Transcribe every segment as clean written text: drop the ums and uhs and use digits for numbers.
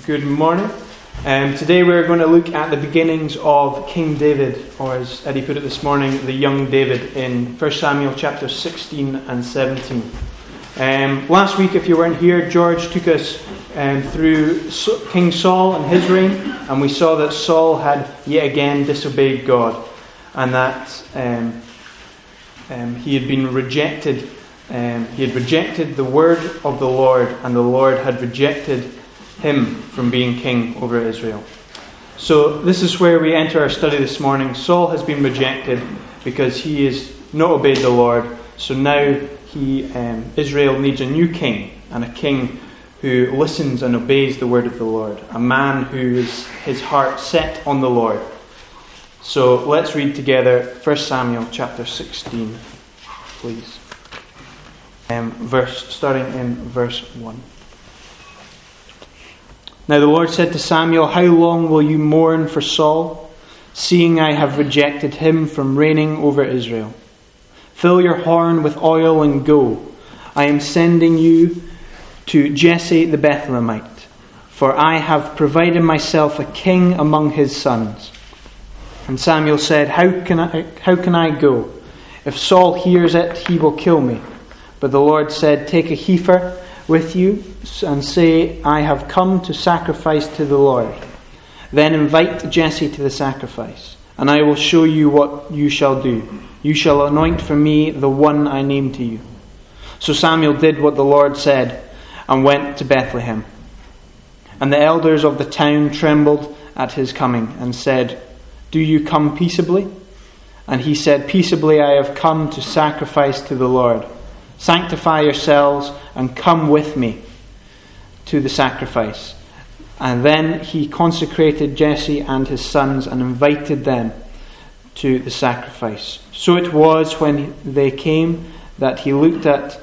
Good morning. Today we're going to look at the beginnings of King David, or as Eddie put it this morning, the young David, in 1 Samuel chapter 16 and 17. Last week, if you weren't here, George took us through King Saul and his reign, and we saw that Saul had yet again disobeyed God, and that he had been rejected. He had rejected the word of the Lord, and the Lord had rejected him from being king over Israel. So this is where we enter our study this morning. Saul has been rejected because he has not obeyed the Lord. So now Israel needs a new king, and a king who listens and obeys the word of the Lord. A man who is his heart set on the Lord. So let's read together 1 Samuel chapter 16, please. Starting in verse 1. Now the Lord said to Samuel, "How long will you mourn for Saul, seeing I have rejected him from reigning over Israel? Fill your horn with oil and go. I am sending you to Jesse the Bethlehemite, for I have provided myself a king among his sons." And Samuel said, How can I go? If Saul hears it, he will kill me. But the Lord said, "Take a heifer with you and say, I have come to sacrifice to the Lord. Then invite Jesse to the sacrifice, and I will show you what you shall do. You shall anoint for me the one I name to you." So Samuel did what the Lord said and went to Bethlehem. And the elders of the town trembled at his coming and said, "Do you come peaceably?" And he said, "Peaceably I have come to sacrifice to the Lord. Sanctify yourselves and come with me to the sacrifice." And then he consecrated Jesse and his sons and invited them to the sacrifice. So it was when they came that he looked at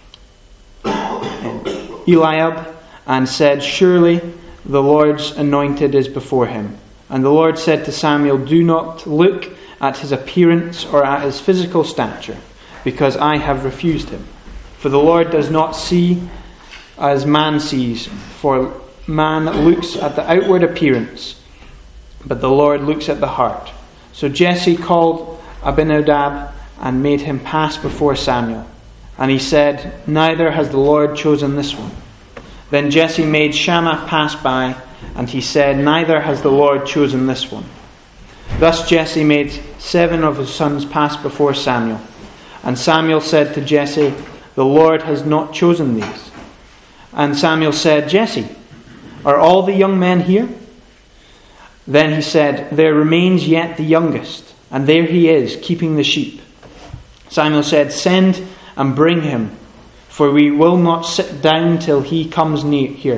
Eliab and said, "Surely the Lord's anointed is before him." And the Lord said to Samuel, "Do not look at his appearance or at his physical stature, because I have refused him. For the Lord does not see as man sees, for man looks at the outward appearance, but the Lord looks at the heart." So Jesse called Abinadab and made him pass before Samuel. And he said, "Neither has the Lord chosen this one." Then Jesse made Shammah pass by, and he said, "Neither has the Lord chosen this one." Thus Jesse made 7 of his sons pass before Samuel. And Samuel said to Jesse, "The Lord has not chosen these." And Samuel said, "Jesse, are all the young men here?" Then he said, "There remains yet the youngest, and there he is, keeping the sheep." Samuel said, "Send and bring him, for we will not sit down till he comes near here."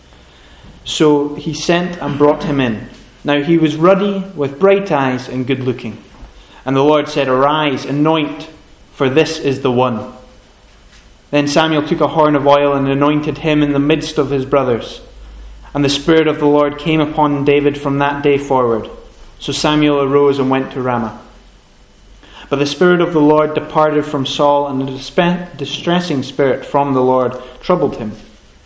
So he sent and brought him in. Now he was ruddy, with bright eyes, and good looking. And the Lord said, "Arise, anoint, for this is the one." Then Samuel took a horn of oil and anointed him in the midst of his brothers. And the Spirit of the Lord came upon David from that day forward. So Samuel arose and went to Ramah. But the Spirit of the Lord departed from Saul, and a distressing spirit from the Lord troubled him.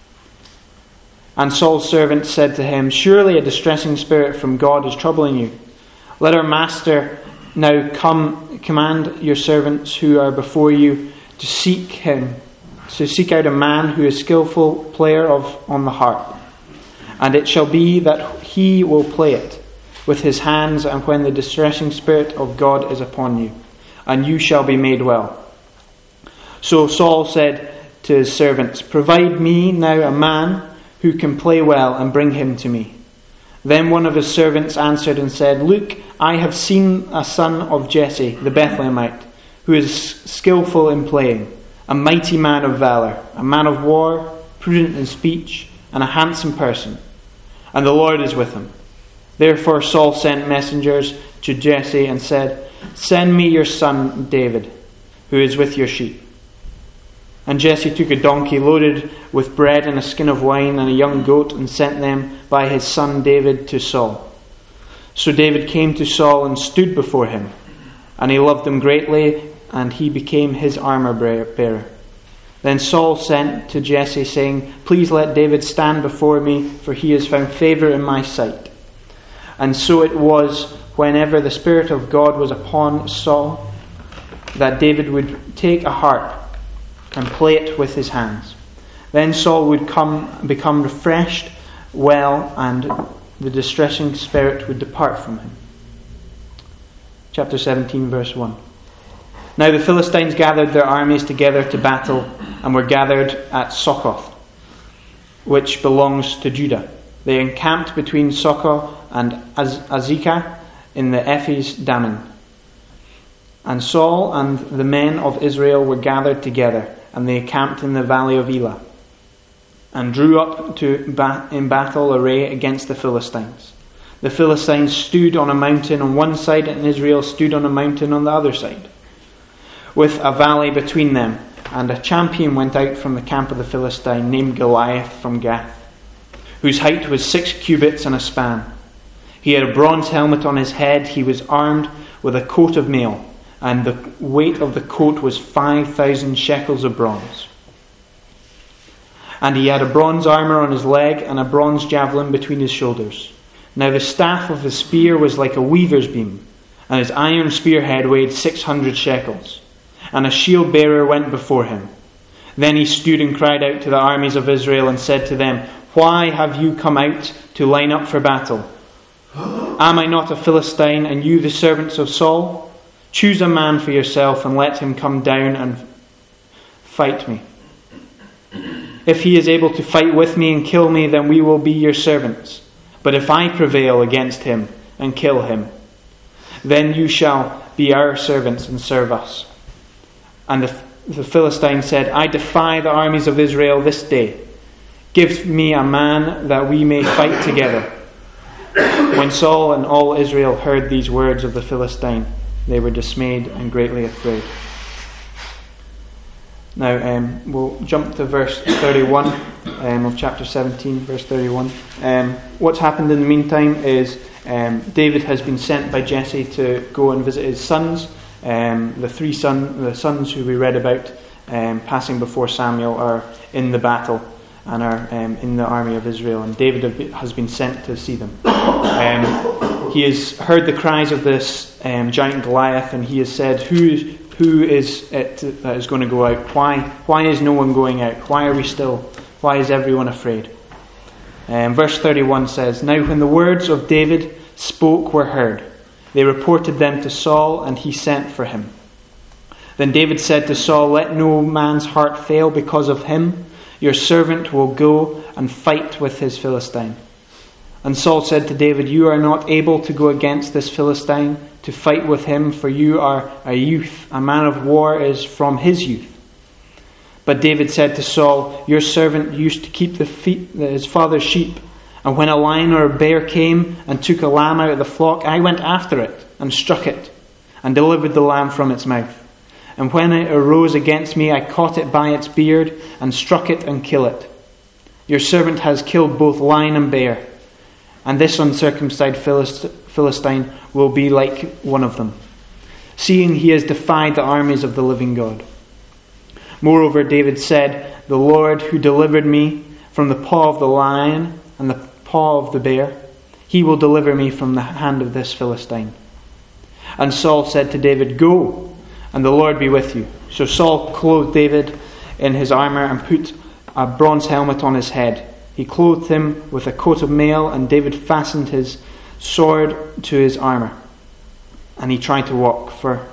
And Saul's servant said to him, "Surely a distressing spirit from God is troubling you. Let our master now command your servants who are before you to seek out a man who is skillful player on the harp. And it shall be that he will play it with his hands, and when the distressing spirit of God is upon you, and you shall be made well." So Saul said to his servants, "Provide me now a man who can play well, and bring him to me." Then one of his servants answered and said, "Look, I have seen a son of Jesse the Bethlehemite, who is skillful in playing, a mighty man of valor, a man of war, prudent in speech, and a handsome person. And the Lord is with him." Therefore Saul sent messengers to Jesse and said, "Send me your son David, who is with your sheep." And Jesse took a donkey loaded with bread and a skin of wine and a young goat, and sent them by his son David to Saul. So David came to Saul and stood before him, and he loved him greatly, and he became his armor bearer. Then Saul sent to Jesse, saying, "Please let David stand before me, for he has found favour in my sight." And so it was, whenever the Spirit of God was upon Saul, that David would take a harp and play it with his hands. Then Saul would become refreshed well, and the distressing spirit would depart from him. Chapter 17, verse 1. Now the Philistines gathered their armies together to battle, and were gathered at Succoth, which belongs to Judah. They encamped between Succoth and Azekah in the Ephes Dammim. And Saul and the men of Israel were gathered together, and they encamped in the valley of Elah, and drew up in battle array against the Philistines. The Philistines stood on a mountain on one side, and Israel stood on a mountain on the other side, with a valley between them. And a champion went out from the camp of the Philistine, named Goliath from Gath, whose height was 6 cubits and a span. He had a bronze helmet on his head. He was armed with a coat of mail, and the weight of the coat was 5,000 shekels of bronze. And he had a bronze armour on his leg, and a bronze javelin between his shoulders. Now the staff of his spear was like a weaver's beam, and his iron spearhead weighed 600 shekels. And a shield bearer went before him. Then he stood and cried out to the armies of Israel and said to them, "Why have you come out to line up for battle? Am I not a Philistine, and you the servants of Saul? Choose a man for yourself and let him come down and fight me. If he is able to fight with me and kill me, then we will be your servants. But if I prevail against him and kill him, then you shall be our servants and serve us." And the Philistine said, "I defy the armies of Israel this day. Give me a man that we may fight together." When Saul and all Israel heard these words of the Philistine, they were dismayed and greatly afraid. Now we'll jump to verse 31 of chapter 17, verse 31. What's happened in the meantime is David has been sent by Jesse to go and visit his sons. The sons who we read about passing before Samuel are in the battle and are in the army of Israel, and David has been sent to see them. He has heard the cries of this giant Goliath, and he has said, who is it that is going to go out? Why is no one going out? Why are we still? Why is everyone afraid? Verse 31 says, "Now when the words of David spoke were heard, they reported them to Saul, and he sent for him. Then David said to Saul, 'Let no man's heart fail because of him. Your servant will go and fight with his Philistine.' And Saul said to David, 'You are not able to go against this Philistine to fight with him, for you are a youth. A man of war is from his youth.' But David said to Saul, 'Your servant used to keep his father's sheep. And when a lion or a bear came and took a lamb out of the flock, I went after it and struck it and delivered the lamb from its mouth. And when it arose against me, I caught it by its beard and struck it and killed it. Your servant has killed both lion and bear, and this uncircumcised Philistine will be like one of them, seeing he has defied the armies of the living God.' Moreover, David said, 'The Lord who delivered me from the paw of the lion and the paw of the bear, he will deliver me from the hand of this Philistine.' And Saul said to David, 'Go, and the Lord be with you.' So Saul clothed David in his armour and put a bronze helmet on his head. He clothed him with a coat of mail, and David fastened his sword to his armour. And he tried to walk,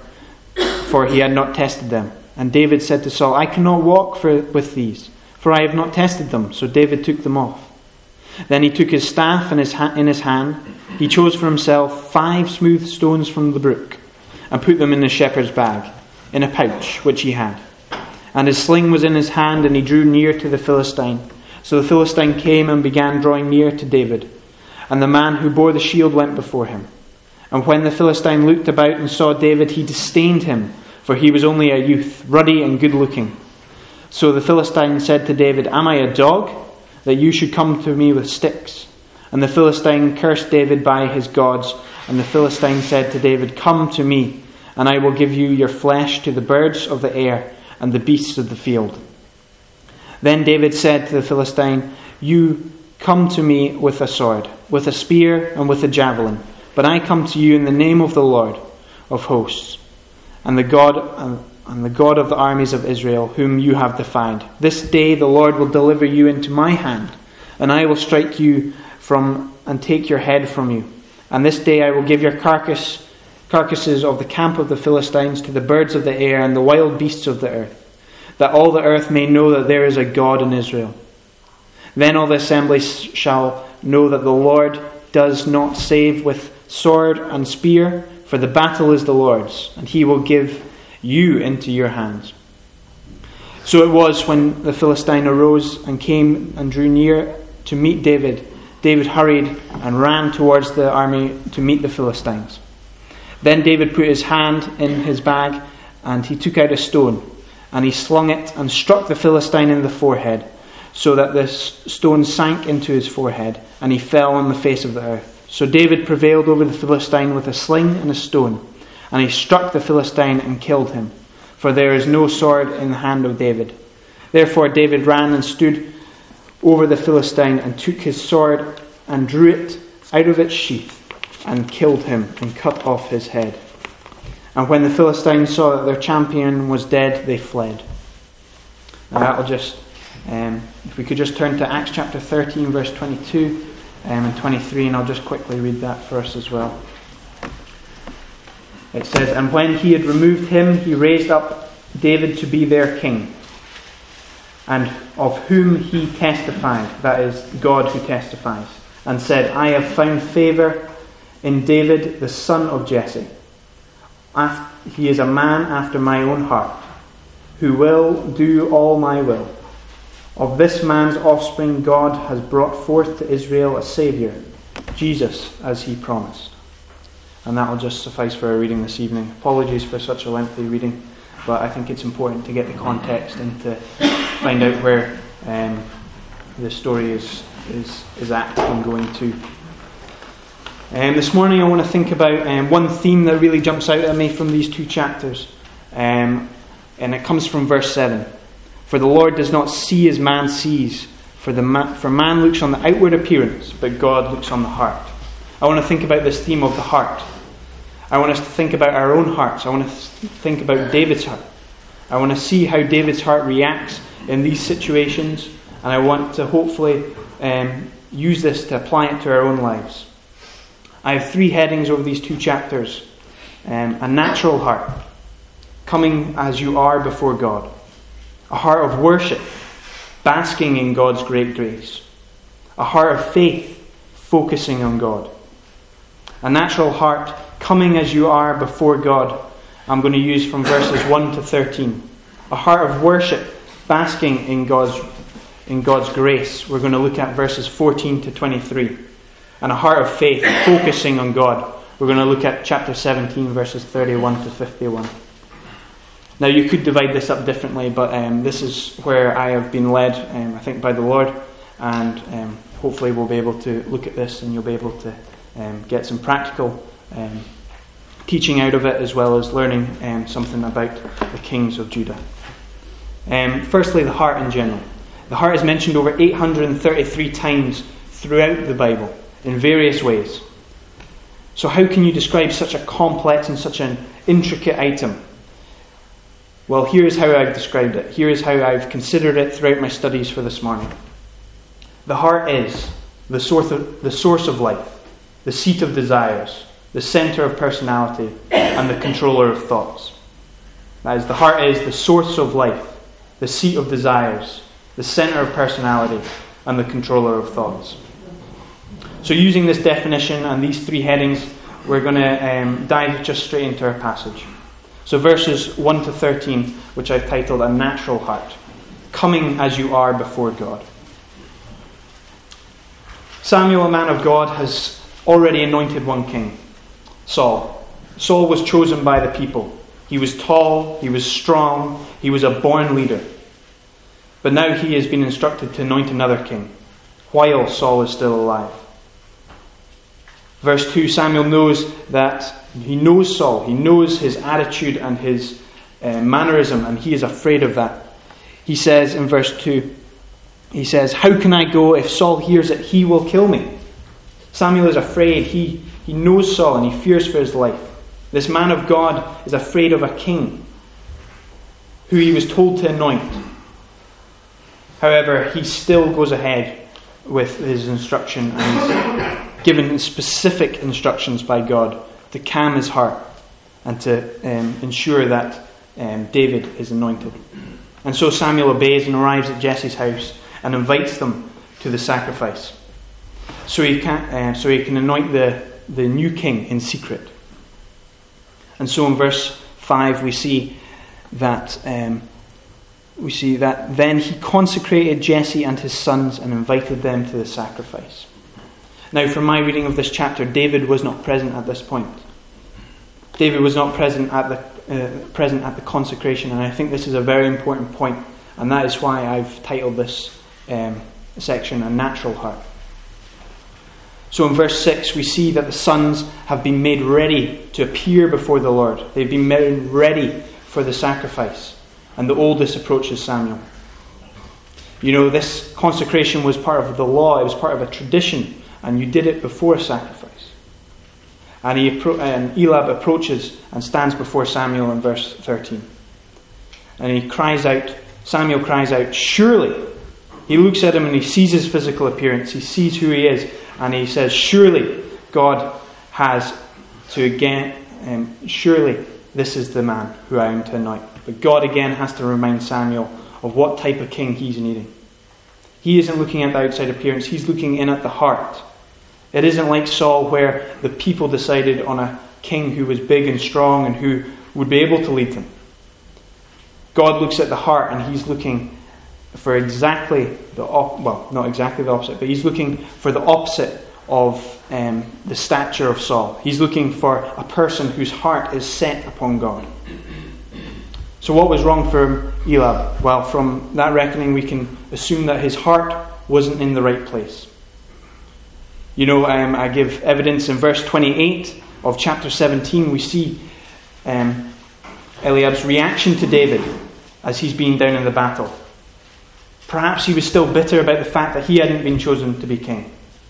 for he had not tested them. And David said to Saul, 'I cannot walk with these, for I have not tested them.' So David took them off. Then he took his staff in his hand. He chose for himself 5 smooth stones from the brook, and put them in the shepherd's bag, in a pouch which he had. And his sling was in his hand, and he drew near to the Philistine. So the Philistine came and began drawing near to David. And the man who bore the shield went before him. And when the Philistine looked about and saw David, he disdained him, for he was only a youth, ruddy and good-looking. So the Philistine said to David, 'Am I a dog, that you should come to me with sticks?' And the Philistine cursed David by his gods. And the Philistine said to David, 'Come to me, and I will give you your flesh to the birds of the air and the beasts of the field.' Then David said to the Philistine, "You come to me with a sword, with a spear, and with a javelin, but I come to you in the name of the Lord of hosts, and the God of the armies of Israel, whom you have defied. This day the Lord will deliver you into my hand, and I will strike you and take your head from you. And this day I will give your carcasses of the camp of the Philistines to the birds of the air and the wild beasts of the earth, that all the earth may know that there is a God in Israel. Then all the assembly shall know that the Lord does not save with sword and spear, for the battle is the Lord's, and he will give you into your hands." So it was, when the Philistine arose and came and drew near to meet David, David hurried and ran towards the army to meet the Philistines. Then David put his hand in his bag, and he took out a stone, and he slung it and struck the Philistine in the forehead, so that the stone sank into his forehead, and he fell on the face of the earth. So David prevailed over the Philistine with a sling and a stone, and he struck the Philistine and killed him, for there is no sword in the hand of David. Therefore David ran and stood over the Philistine, and took his sword and drew it out of its sheath, and killed him and cut off his head. And when the Philistines saw that their champion was dead, they fled. Now that'll just, if we could just turn to Acts chapter 13, verse 22 and 23, and I'll just quickly read that for us as well. It says, "And when he had removed him, he raised up David to be their king, and of whom he testified," that is, God who testifies, "and said, I have found favour in David, the son of Jesse. He is a man after my own heart, who will do all my will. Of this man's offspring God has brought forth to Israel a Saviour, Jesus, as he promised." And that will just suffice for our reading this evening. Apologies for such a lengthy reading, but I think it's important to get the context and to find out where the story is at and going to. This morning I want to think about one theme that really jumps out at me from these two chapters, and it comes from verse 7. "For the Lord does not see as man sees, for man looks on the outward appearance, but God looks on the heart." I want to think about this theme of the heart. I want us to think about our own hearts. I want to think about David's heart. I want to see how David's heart reacts in these situations, and I want to hopefully use this to apply it to our own lives. I have three headings over these two chapters. A natural heart, coming as you are before God. A heart of worship, basking in God's great grace. A heart of faith, focusing on God. A natural heart, coming as you are before God, I'm going to use from verses 1 to 13. A heart of worship, basking in God's grace. We're going to look at verses 14 to 23. And a heart of faith, focusing on God. We're going to look at chapter 17, verses 31 to 51. Now you could divide this up differently, but this is where I have been led, I think, by the Lord, and hopefully we'll be able to look at this and you'll be able to get some practical teaching out of it, as well as learning something about the kings of Judah. Firstly, the heart in general. The heart is mentioned over 833 times throughout the Bible in various ways. So how can you describe such a complex and such an intricate item? Well, here is how I've described it. Here is how I've considered it throughout my studies for this morning. The heart is the source of life, the seat of desires, the centre of personality, and the controller of thoughts. That is, the heart is the source of life, the seat of desires, the centre of personality, and the controller of thoughts. So using this definition and these three headings, we're going to dive just straight into our passage. So verses 1 to 13, which I've titled A Natural Heart, coming as you are before God. Samuel, a man of God, has already anointed one king, Saul. Saul was chosen by the people. He was tall, he was strong, he was a born leader. But now he has been instructed to anoint another king, while Saul is still alive. Verse 2, Samuel knows that he knows Saul. He knows his attitude and his mannerism, and he is afraid of that. He says in verse 2, He says, "How can I go? If Saul hears it, he will kill me." Samuel is afraid. He knows Saul and he fears for his life. This man of God is afraid of a king who he was told to anoint. However, he still goes ahead with his instruction and is given specific instructions by God to calm his heart and to ensure that David is anointed. And so Samuel obeys and arrives at Jesse's house and invites them to the sacrifice, so he can anoint the new king in secret. And so in verse 5 we see that then he consecrated Jesse and his sons and invited them to the sacrifice. Now, from my reading of this chapter, David was not present at this point. David was not present at the consecration, and I think this is a very important point, and that is why I've titled this section "A Natural Heart." So in verse 6 we see that the sons have been made ready to appear before the Lord. They've been made ready for the sacrifice, and the oldest approaches Samuel. You know, this consecration was part of the law, it was part of a tradition, and you did it before sacrifice. And Eliab approaches and stands before Samuel in verse 13. And Samuel cries out, "Surely." He looks at him and he sees his physical appearance. He sees who he is. And he says, "Surely God has to again, surely this is the man who I am to anoint." But God again has to remind Samuel of what type of king he's needing. He isn't looking at the outside appearance. He's looking in at the heart. It isn't like Saul, where the people decided on a king who was big and strong and who would be able to lead them. God looks at the heart, and he's looking for exactly not exactly the opposite, but he's looking for the opposite of the stature of Saul. He's looking for a person whose heart is set upon God. So what was wrong for Eliab? Well, from that reckoning we can assume that his heart wasn't in the right place. You know, I give evidence in verse 28 of chapter 17. We see Eliab's reaction to David as he's been down in the battle. Perhaps he was still bitter about the fact that he hadn't been chosen to be king.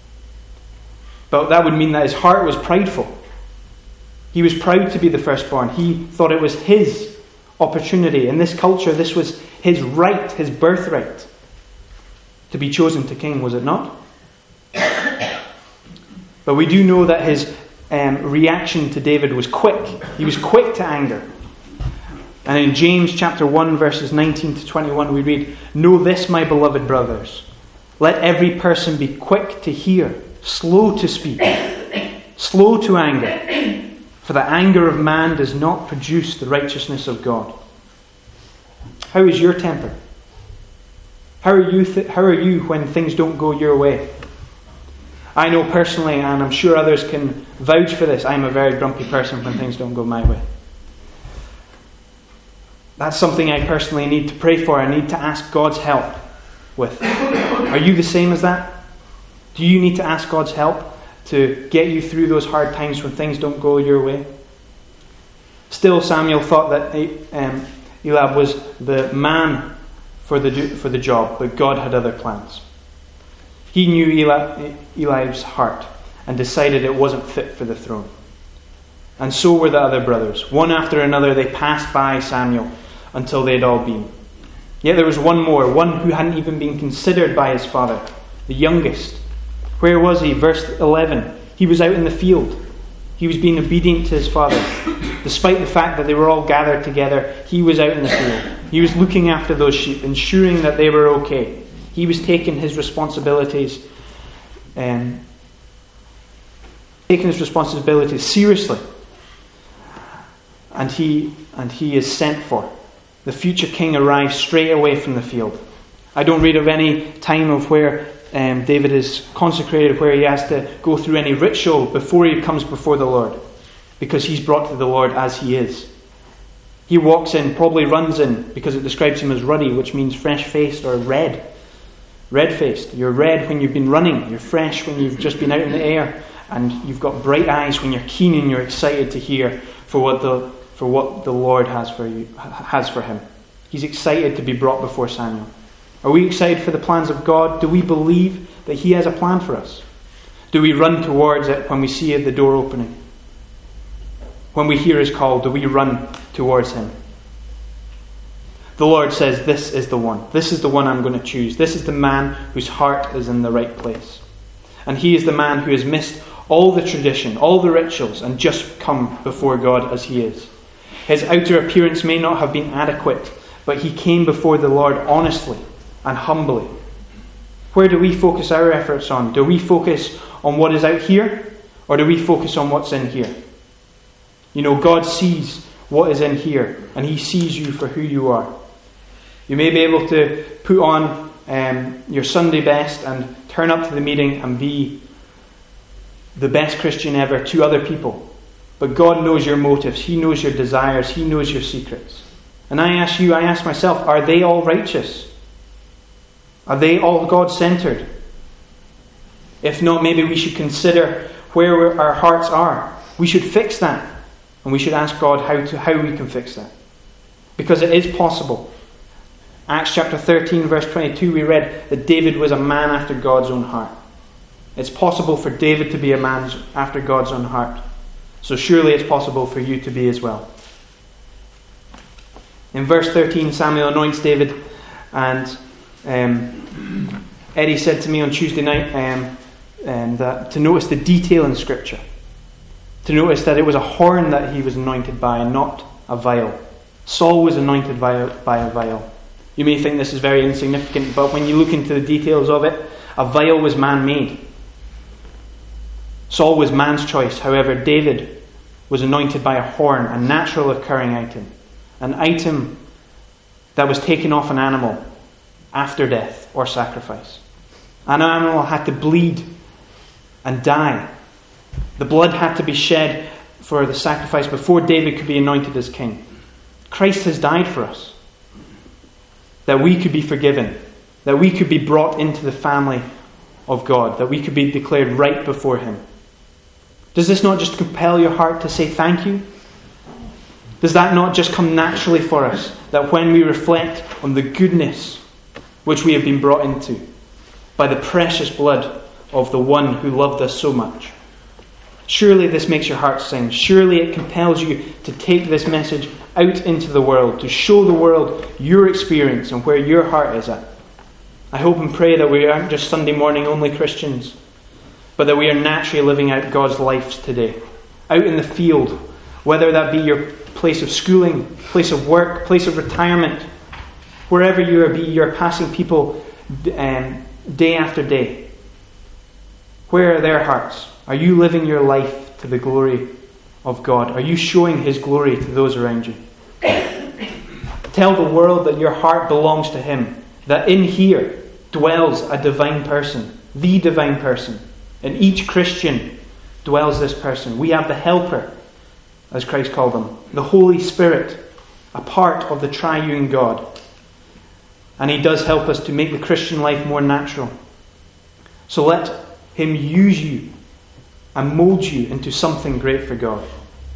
But that would mean that his heart was prideful. He was proud to be the firstborn. He thought it was his opportunity. In this culture, this was his right, his birthright, to be chosen to king, was it not? But we do know that his reaction to David was quick. He was quick to anger. And in James chapter 1 verses 19 to 21 we read, "Know this, my beloved brothers. Let every person be quick to hear, slow to speak, slow to anger. For the anger of man does not produce the righteousness of God." How is your temper? How are you when things don't go your way? I know personally, and I'm sure others can vouch for this, I'm a very grumpy person when things don't go my way. That's something I personally need to pray for. I need to ask God's help with. Are you the same as that? Do you need to ask God's help to get you through those hard times when things don't go your way? Still, Samuel thought that Eliab was the man for the job, but God had other plans. He knew Eliab's heart and decided it wasn't fit for the throne. And so were the other brothers. One after another they passed by Samuel until they had all been. Yet there was one more, one who hadn't even been considered by his father, the youngest. Where was he? Verse 11. He was out in the field. He was being obedient to his father. Despite the fact that they were all gathered together, he was out in the field. He was looking after those sheep, ensuring that they were okay. He was taking his responsibilities seriously. And he is sent for. The future king arrives straight away from the field. I don't read of any time of where David is consecrated, where he has to go through any ritual before he comes before the Lord, because he's brought to the Lord as he is. He walks in, probably runs in, because it describes him as ruddy, which means fresh-faced or red. Red-faced. You're red when you've been running. You're fresh when you've just been out in the air. And you've got bright eyes when you're keen and you're excited to hear for what the Lord has for him. He's excited to be brought before Are we excited for the plans of God? Do we believe that He has a plan for us? Do we run towards it when we see the door opening? When we hear His call, do we run towards Him? The Lord says, this is the one. This is the one I'm going to choose. This is the man whose heart is in the right place. And he is the man who has missed all the tradition, all the rituals, and just come before God as he is. His outer appearance may not have been adequate, but he came before the Lord honestly and humbly. Where do we focus our efforts on? Do we focus on what is out here, or do we focus on what's in here? You know, God sees what is in here, and He sees you for who you are. You may be able to put on your Sunday best and turn up to the meeting and be the best Christian ever to other people. But God knows your motives. He knows your desires. He knows your secrets. And I ask myself, are they all righteous? Are they all God-centered? If not, maybe we should consider where our hearts are. We should fix that. And we should ask God how we can fix that. Because it is possible. Acts chapter 13 verse 22 we read that David was a man after God's own heart. It's possible for David to be a man after God's own heart. So surely it's possible for you to be as well. In verse 13 Samuel anoints David, and Eddie said to me on Tuesday night that to notice the detail in Scripture. To notice that it was a horn that he was anointed by and not a vial. Saul was anointed by a vial. You may think this is very insignificant, but when you look into the details of it, a vial was man-made. Saul was man's choice. However, David was anointed by a horn, a natural occurring item. An item that was taken off an animal after death or sacrifice. An animal had to bleed and die. The blood had to be shed for the sacrifice before David could be anointed as king. Christ has died for us. That we could be forgiven. That we could be brought into the family of God. That we could be declared right before Him. Does this not just compel your heart to say thank you? Does that not just come naturally for us? That when we reflect on the goodness which we have been brought into by the precious blood of the one who loved us so much. Surely this makes your heart sing. Surely it compels you to take this message out into the world, to show the world your experience and where your heart is at. I hope and pray that we aren't just Sunday morning only Christians, but that we are naturally living out God's lives today. Out in the field, whether that be your place of schooling, place of work, place of retirement, wherever you're passing people day after day. Where are their hearts? Are you living your life to the glory of God? Are you showing His glory to those around you? Tell the world that your heart belongs to Him. That in here dwells a divine person. The divine person. In each Christian dwells this person. We have the Helper, as Christ called Him. The Holy Spirit, a part of the triune God. And He does help us to make the Christian life more natural. So let Him use you and mold you into something great for God.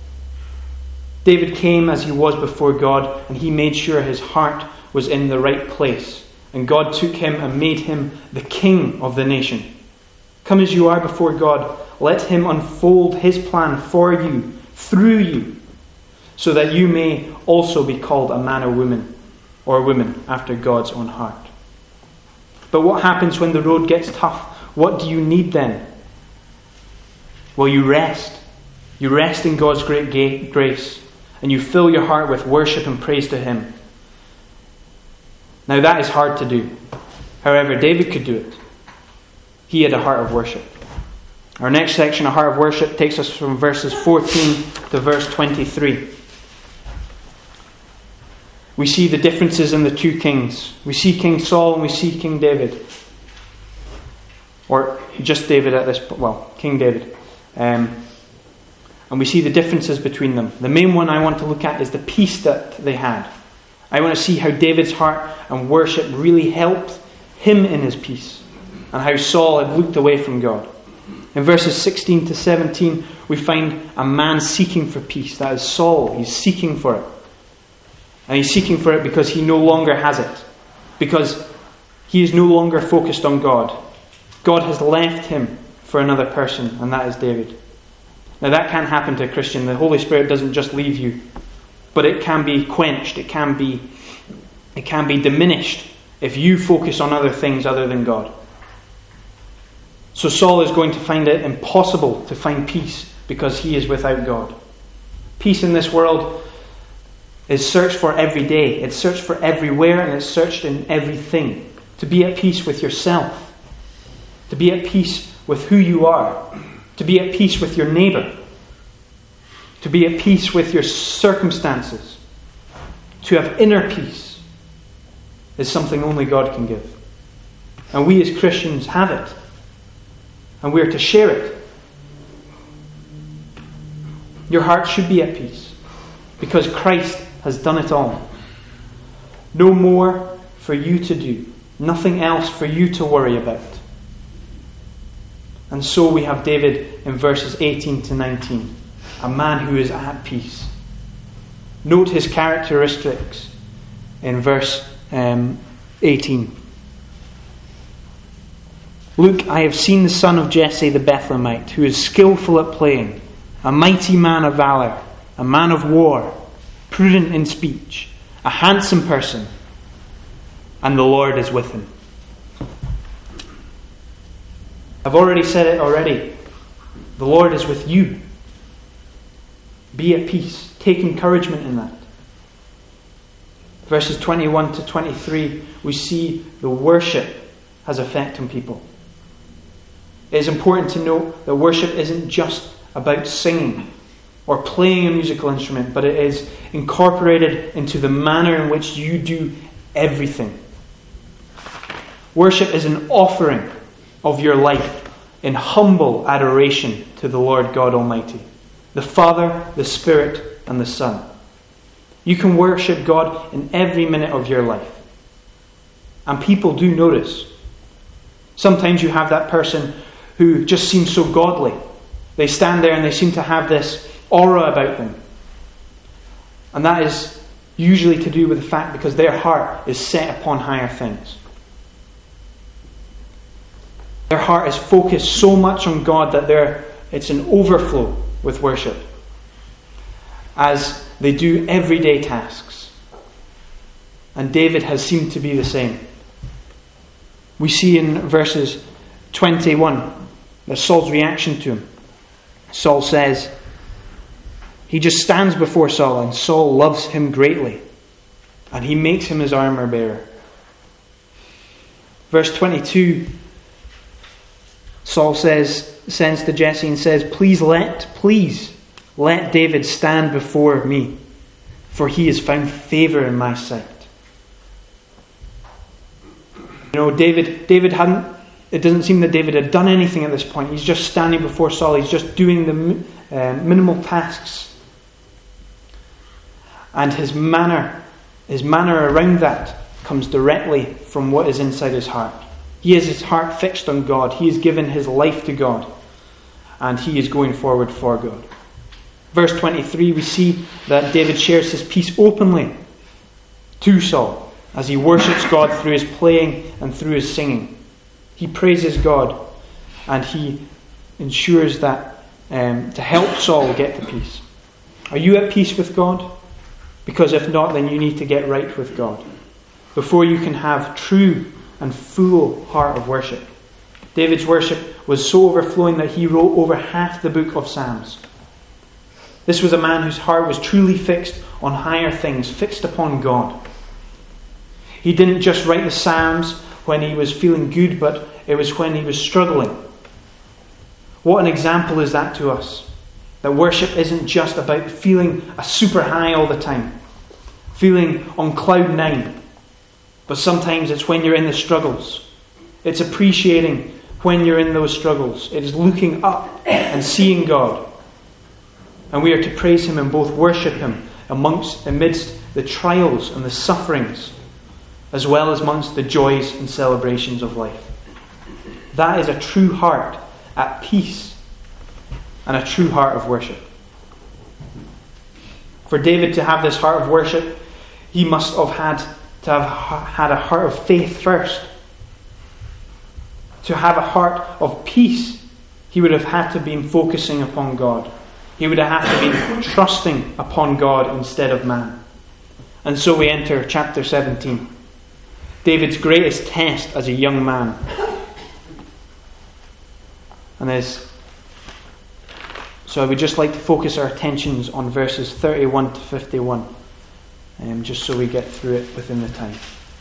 David came as he was before God, and he made sure his heart was in the right place. And God took him and made him the king of the nation. Come as you are before God. Let Him unfold His plan for you, through you, so that you may also be called a man or woman after God's own heart. But what happens when the road gets tough? What do you need then? Well, you rest. You rest in God's great grace. And you fill your heart with worship and praise to Him. Now that is hard to do. However, David could do it. He had a heart of worship. Our next section, a heart of worship, takes us from verses 14 to verse 23. We see the differences in the two kings. We see King Saul and we see King David. Or just David at this point. Well, King David. And we see the differences between them. The main one I want to look at is the peace that they had. I want to see how David's heart and worship really helped him in his peace, and how Saul had looked away from God. In verses 16 to 17, we find a man seeking for peace. That is Saul. He's seeking for it. And he's seeking for it because he no longer has it. Because He is no longer focused on God. God has left him for another person, and that is David. Now that can't happen to a Christian. The Holy Spirit doesn't just leave you, but it can be quenched. It can be diminished if you focus on other things other than God. So Saul is going to find it impossible to find peace because he is without God. Peace in this world is searched for every day. It's searched for everywhere, and it's searched in everything. To be at peace with yourself. To be at peace with who you are. To be at peace with your neighbour. To be at peace with your circumstances. To have inner peace is something only God can give. And we as Christians have it. And we are to share it. Your heart should be at peace because Christ has done it all. No more for you to do. Nothing else for you to worry about. And so we have David in verses 18 to 19. A man who is at peace. Note his characteristics in verse 18. Look, I have seen the son of Jesse the Bethlehemite, who is skillful at playing, a mighty man of valour, a man of war, prudent in speech, a handsome person, and the Lord is with him. I've already said it already. The Lord is with you. Be at peace. Take encouragement in that. Verses 21 to 23, we see the worship has effect on people. It is important to note that worship isn't just about singing or playing a musical instrument, but it is incorporated into the manner in which you do everything. Worship is an offering of your life in humble adoration to the Lord God Almighty, the Father, the Spirit, and the Son. You can worship God in every minute of your life. And people do notice. Sometimes you have that person who just seems so godly. They stand there and they seem to have this aura about them. And that is usually to do with the fact because their heart is set upon higher things. Their heart is focused so much on God that it's an overflow with worship as they do everyday tasks. And David has seemed to be the same. We see in verses 21 that's Saul's reaction to him. Saul says, he just stands before Saul, and Saul loves him greatly, and he makes him his armor bearer. Verse 22, Saul sends to Jesse and says, please let David stand before me, for he has found favour in my sight. You know, David hadn't. It doesn't seem that David had done anything at this point. He's just standing before Saul. He's just doing the minimal tasks. And his manner around that comes directly from what is inside his heart. He has his heart fixed on God. He has given his life to God. And he is going forward for God. Verse 23, we see that David shares his peace openly to Saul as he worships God through his playing and through his singing. He praises God and he ensures that to help Saul get to peace. Are you at peace with God? Because if not, then you need to get right with God before you can have true and full heart of worship. David's worship was so overflowing that he wrote over half the book of Psalms. This was a man whose heart was truly fixed on higher things, fixed upon God. He didn't just write the Psalms when he was feeling good, but it was when he was struggling. What an example is that to us? That worship isn't just about feeling a super high all the time, feeling on cloud 9. But sometimes it's when you're in the struggles. It's appreciating when you're in those struggles. It is looking up and seeing God. And we are to praise him and both worship him amidst the trials and the sufferings, as well as amongst the joys and celebrations of life. That is a true heart at peace and a true heart of worship. For David to have this heart of worship, he must have had a heart of faith first. To have a heart of peace, he would have had to be focusing upon God. He would have had to be trusting upon God instead of man. And so we enter chapter 17. David's greatest test as a young man. So I would just like to focus our attentions on verses 31 to 51, just so we get through it within the time.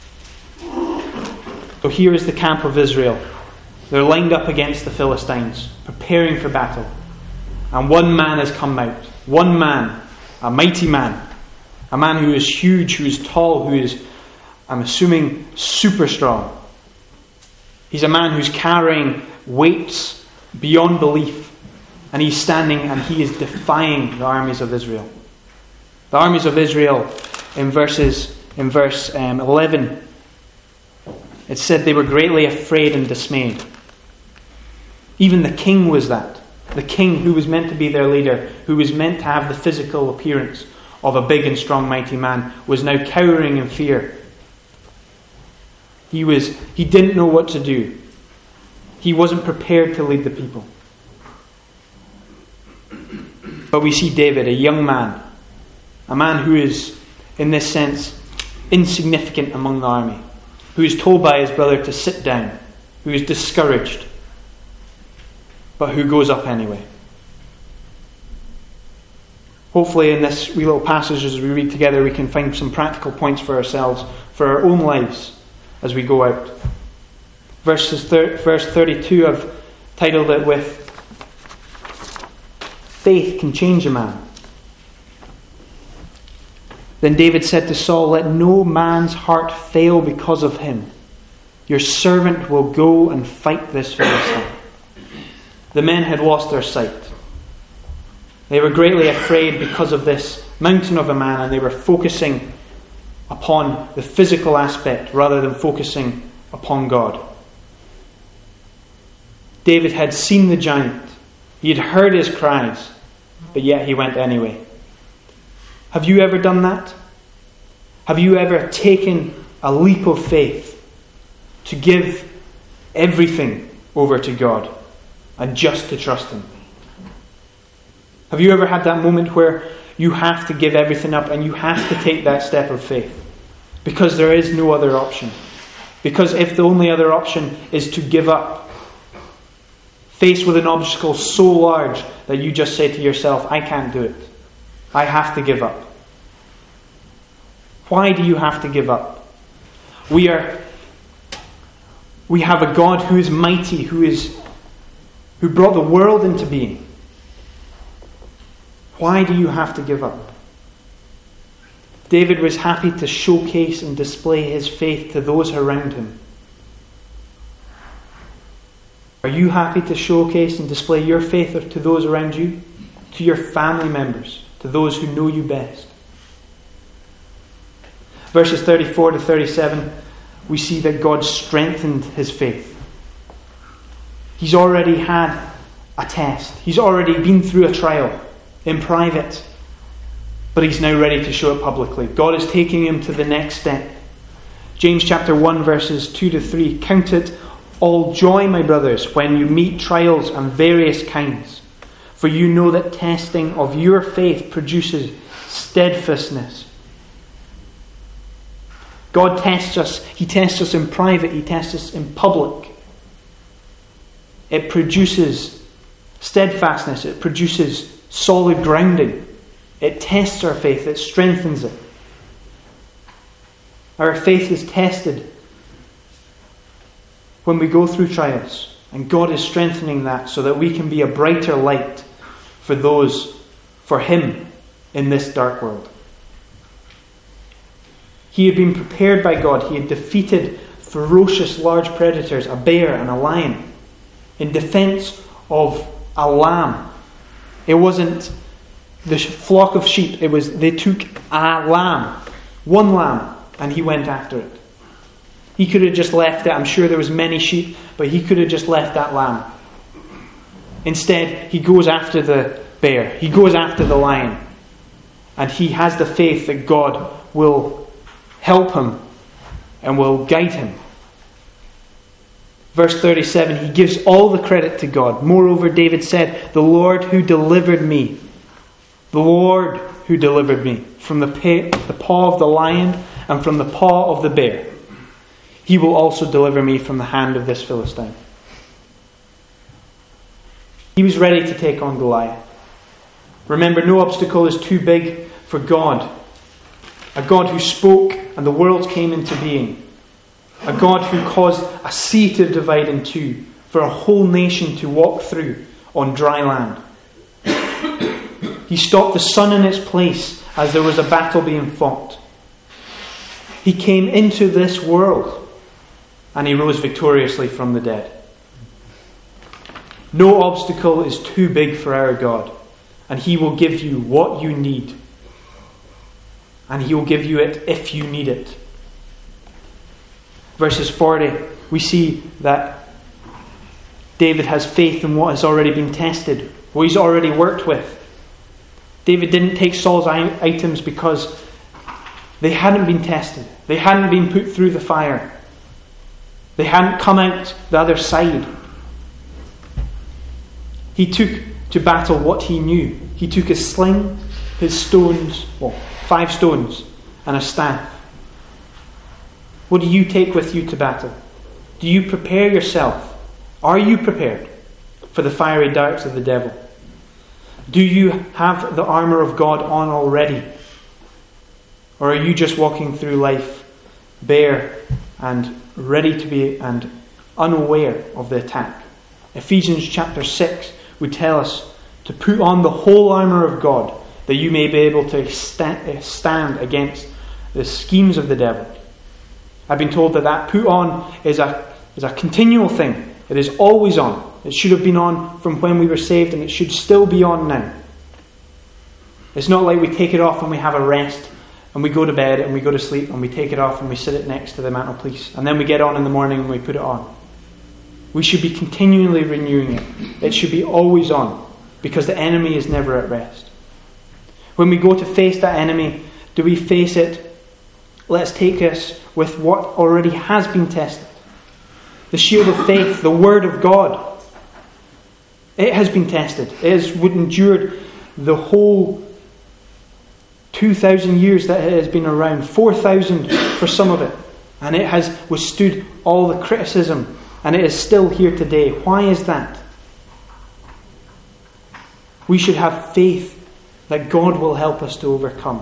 So here is the camp of Israel. They're lined up against the Philistines, preparing for battle. And one man has come out. One man, a mighty man. A man who is huge, who is tall, who is, I'm assuming, super strong. He's a man who's carrying weights beyond belief. And he's standing and he is defying the armies of Israel. The armies of Israel, in verse 11, it said they were greatly afraid and dismayed. Even the king was that. The king who was meant to be their leader, who was meant to have the physical appearance of a big and strong mighty man, was now cowering in fear. He didn't know what to do. He wasn't prepared to lead the people. But we see David, a young man, a man who is, in this sense, insignificant among the army, who is told by his brother to sit down, who is discouraged, but who goes up anyway. Hopefully in this wee little passage as we read together, we can find some practical points for ourselves, for our own lives, as we go out. Verse 32, I've titled it with, Faith can change a man. Then David said to Saul, let no man's heart fail because of him. Your servant will go and fight this Philistine. The men had lost their sight. They were greatly afraid because of this mountain of a man, and they were focusing upon the physical aspect rather than focusing upon God. David had seen the giant. He had heard his cries, but yet he went anyway. Have you ever done that? Have you ever taken a leap of faith to give everything over to God and just to trust Him? Have you ever had that moment where you have to give everything up and you have to take that step of faith because there is no other option? Because if the only other option is to give up, faced with an obstacle so large that you just say to yourself, I can't do it. I have to give up. Why do you have to give up? We have a God who is mighty, who brought the world into being. Why do you have to give up? David was happy to showcase and display his faith to those around him. Are you happy to showcase and display your faith to those around you? To your family members? To those who know you best? Verses 34 to 37, we see that God strengthened his faith. He's already had a test. He's already been through a trial in private. But he's now ready to show it publicly. God is taking him to the next step. James chapter 1 verses 2 to 3. Count it all joy, my brothers, when you meet trials of various kinds. For you know that testing of your faith produces steadfastness. God tests us. He tests us in private. He tests us in public. It produces steadfastness. It produces solid grounding. It tests our faith. It strengthens it. Our faith is tested when we go through trials. And God is strengthening that so that we can be a brighter light for Him in this dark world. He had been prepared by God. He had defeated ferocious large predators, a bear and a lion, in defense of a lamb. It wasn't the flock of sheep. They took a lamb, one lamb, and he went after it. He could have just left it. I'm sure there was many sheep, but he could have just left that lamb. Instead, he goes after the bear. He goes after the lion. And he has the faith that God will help him and will guide him. Verse 37, he gives all the credit to God. Moreover, David said, the Lord who delivered me, the Lord who delivered me from the paw of the lion and from the paw of the bear, he will also deliver me from the hand of this Philistine. He was ready to take on Goliath. Remember, no obstacle is too big for God. A God who spoke and the worlds came into being. A God who caused a sea to divide in two for a whole nation to walk through on dry land. He stopped the sun in its place as there was a battle being fought. He came into this world and he rose victoriously from the dead. No obstacle is too big for our God, and he will give you what you need. And he will give you it if you need it. Verses 40, we see that David has faith in what has already been tested, what he's already worked with. David didn't take Saul's items because they hadn't been tested. They hadn't been put through the fire. They hadn't come out the other side. He took to battle what he knew. He took his sling, his stones, 5 stones, and a staff. What do you take with you to battle? Do you prepare yourself? Are you prepared for the fiery darts of the devil? Do you have the armour of God on already? Or are you just walking through life bare and ready to be and unaware of the attack? Ephesians chapter 6 would tell us to put on the whole armour of God that you may be able to stand against the schemes of the devil. I've been told that put on is a continual thing. It is always on. It should have been on from when we were saved, and it should still be on now. It's not like we take it off and we have a rest and we go to bed and we go to sleep and we take it off and we sit it next to the mantelpiece and then we get on in the morning and we put it on. We should be continually renewing it. It should be always on, because the enemy is never at rest. When we go to face that enemy, do we face it? Let's take us with what already has been tested. The shield of faith, the Word of God. It has been tested. It has endured the whole 2,000 years that it has been around, 4,000 for some of it. And it has withstood all the criticism, and it is still here today. Why is that? We should have faith that God will help us to overcome.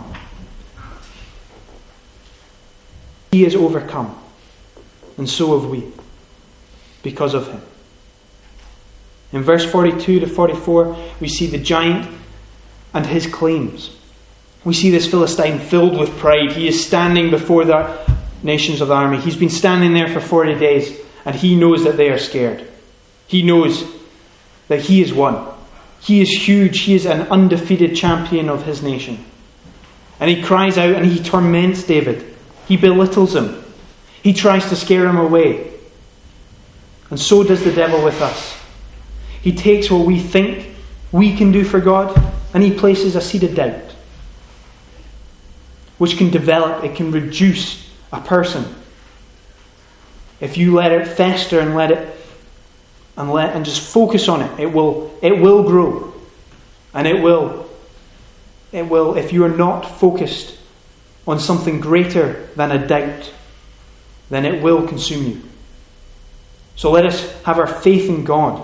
He has overcome, and so have we, because of him. In verse 42 to 44, we see the giant and his claims. We see this Philistine filled with pride. He is standing before the nations of the army. He's been standing there for 40 days, and he knows that they are scared. He knows that he is won. He is huge. He is an undefeated champion of his nation. And he cries out and he torments David. He belittles him. He tries to scare him away. And so does the devil with us. He takes what we think we can do for God and he places a seed of doubt, which can develop, it can reduce a person. If you let it fester and just focus on it, it will grow. And it will, if you are not focused on something greater than a doubt, then it will consume you. So let us have our faith in God,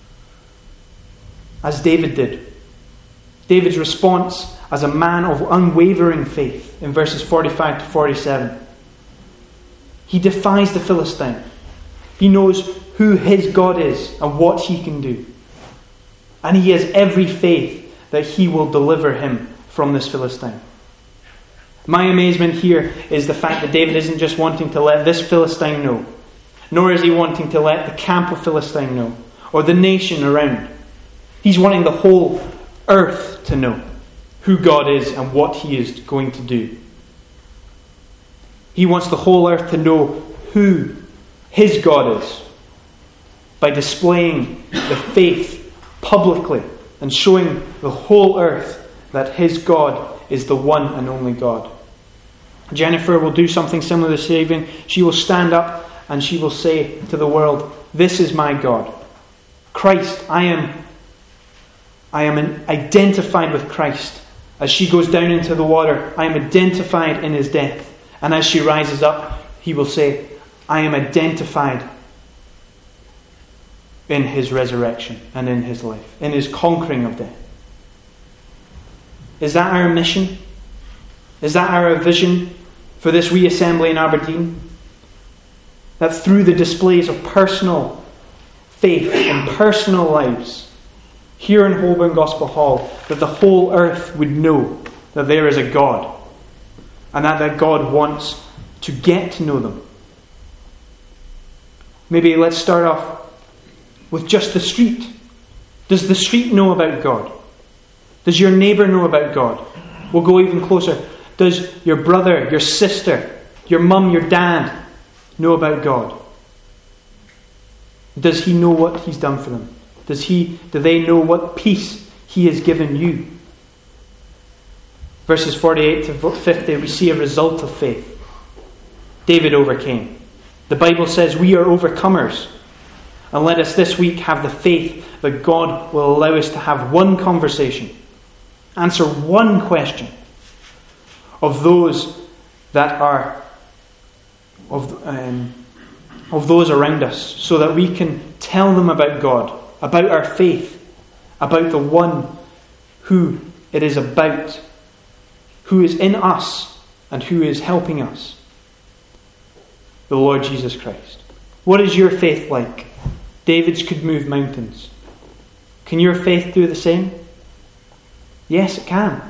as David did. David's response as a man of unwavering faith in verses 45 to 47. He defies the Philistine. He knows who his God is and what he can do. And he has every faith that he will deliver him from this Philistine. My amazement here is the fact that David isn't just wanting to let this Philistine know, nor is he wanting to let the camp of Philistine know, or the nation around. He's wanting the whole earth to know who God is and what he is going to do. He wants the whole earth to know who his God is by displaying the faith publicly and showing the whole earth that his God is the one and only God. Jennifer will do something similar this evening. She will stand up and she will say to the world, this is my God. Christ, I am identified with Christ. As she goes down into the water, I am identified in his death. And as she rises up, he will say, I am identified in his resurrection and in his life, in his conquering of death. Is that our mission? Is that our vision for this wee assembly in Aberdeen? That through the displays of personal faith in personal lives here in Holborn Gospel Hall, that the whole earth would know that there is a God, and that God wants to get to know them. Maybe let's start off with just the street. Does the street know about God? Does your neighbour know about God? We'll go even closer. Does your brother, your sister, your mum, your dad know about God? Does he know what he's done for them? Do they know what peace he has given you? Verses 48 to 50, we see a result of faith. David overcame. The Bible says we are overcomers. And let us this week have the faith that God will allow us to have one conversation, answer one question of those that are of those around us, so that we can tell them about God, about our faith, about the one who it is about, who is in us and who is helping us, the Lord Jesus Christ. What is your faith like? David's could move mountains. Can your faith do the same? Yes, it can.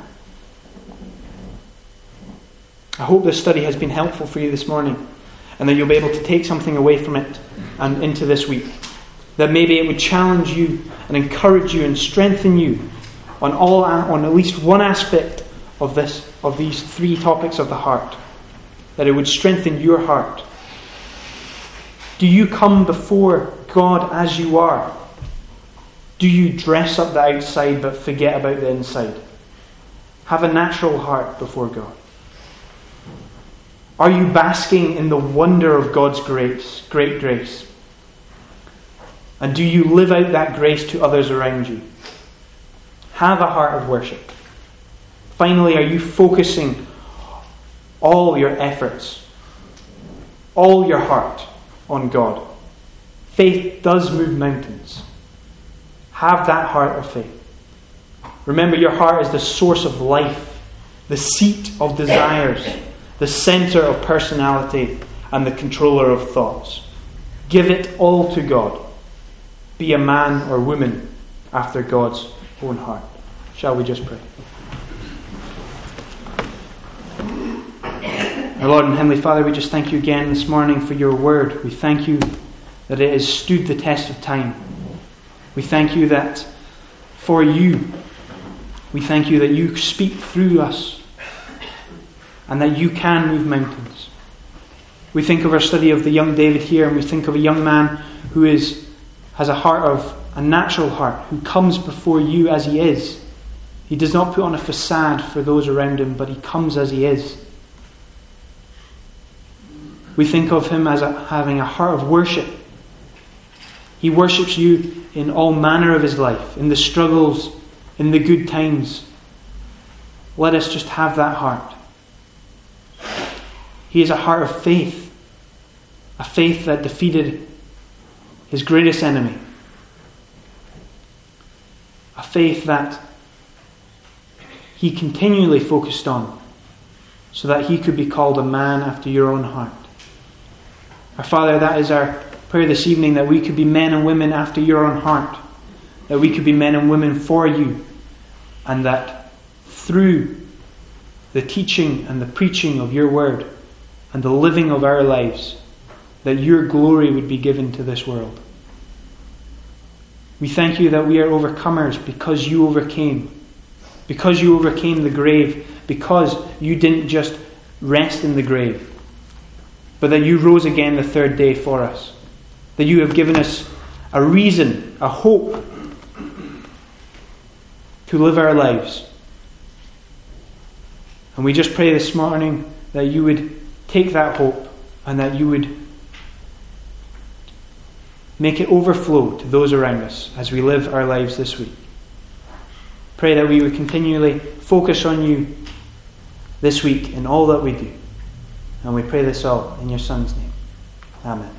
I hope this study has been helpful for you this morning, and that you'll be able to take something away from it and into this week. That maybe it would challenge you and encourage you and strengthen you on at least one aspect of these three topics of the heart. That it would strengthen your heart. Do you come before God as you are? Do you dress up the outside but forget about the inside? Have a natural heart before God. Are you basking in the wonder of God's grace, great grace? And do you live out that grace to others around you? Have a heart of worship. Finally, are you focusing all your efforts, all your heart on God? Faith does move mountains. Have that heart of faith. Remember, your heart is the source of life, the seat of desires, the centre of personality, and the controller of thoughts. Give it all to God. Be a man or woman after God's own heart. Shall we just pray? Our Lord and Heavenly Father, we just thank you again this morning for your word. We thank you that it has stood the test of time. We thank you that for you, we thank you that you speak through us and that you can move mountains. We think of our study of the young David here, and we think of a young man who has a natural heart, who comes before you as he is. He does not put on a facade for those around him, but he comes as he is. We think of him as having a heart of worship. He worships you in all manner of his life, in the struggles, in the good times. Let us just have that heart. He is a heart of faith, a faith that defeated his greatest enemy, a faith that he continually focused on so that he could be called a man after your own heart. Our Father, that is our prayer this evening, that we could be men and women after your own heart, that we could be men and women for you, and that through the teaching and the preaching of your word and the living of our lives, that your glory would be given to this world. We thank you that we are overcomers because you overcame. Because you overcame the grave. Because you didn't just rest in the grave, but that you rose again the third day for us. That you have given us a reason, a hope to live our lives. And we just pray this morning that you would take that hope and that you would Make it overflow to those around us as we live our lives this week. Pray that we would continually focus on you this week in all that we do. And we pray this all in your Son's name. Amen.